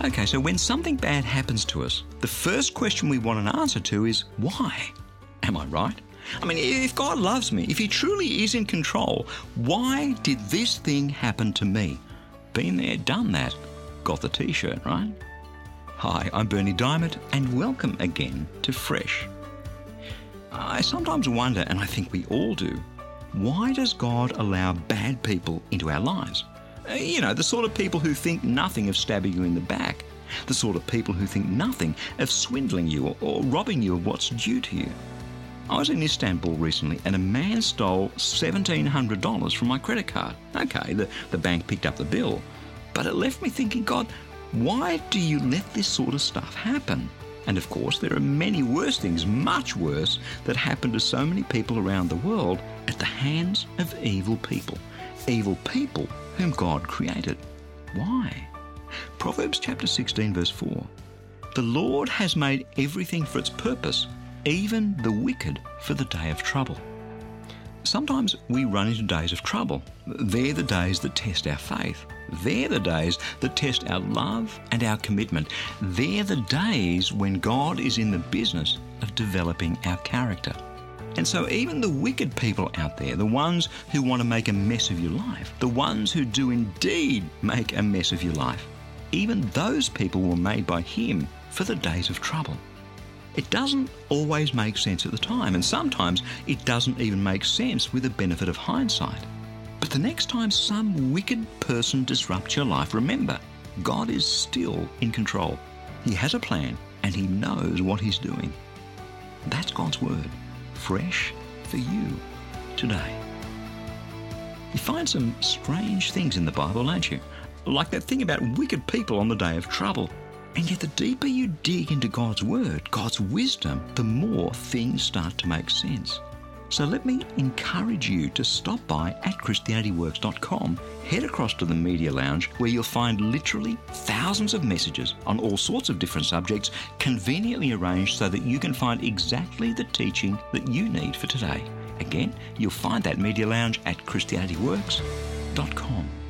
Okay, so when something bad happens to us, the first question we want an answer to is, why? Am I right? I mean, if God loves me, if He truly is in control, why did this thing happen to me? Been there, done that. Got the T-shirt, right? Hi, I'm Bernie Diamond, and welcome again to Fresh. I sometimes wonder, and I think we all do, why does God allow bad people into our lives? You know, the sort of people who think nothing of stabbing you in the back. The sort of people who think nothing of swindling you or robbing you of what's due to you. I was in Istanbul recently and a man stole $1,700 from my credit card. Okay, the bank picked up the bill, but it left me thinking, God, why do you let this sort of stuff happen? And of course, there are many worse things, much worse, that happen to so many people around the world at the hands of evil people. Evil people whom God created. Why? Proverbs chapter 16 verse 4. The Lord has made everything for its purpose, even the wicked for the day of trouble. Sometimes we run into days of trouble. They're the days that test our faith. They're the days that test our love and our commitment. They're the days when God is in the business of developing our character. And so even the wicked people out there, the ones who want to make a mess of your life, the ones who do indeed make a mess of your life, even those people were made by Him for the days of trouble. It doesn't always make sense at the time, and sometimes it doesn't even make sense with the benefit of hindsight. But the next time some wicked person disrupts your life, remember, God is still in control. He has a plan, and He knows what He's doing. That's God's Word, fresh for you today. You find some strange things in the Bible, don't you? Like that thing about wicked people on the day of trouble. And yet the deeper you dig into God's Word, God's wisdom, the more things start to make sense. So let me encourage you to stop by at ChristianityWorks.com, head across to the Media Lounge, where you'll find literally thousands of messages on all sorts of different subjects, conveniently arranged so that you can find exactly the teaching that you need for today. Again, you'll find that Media Lounge at ChristianityWorks.com.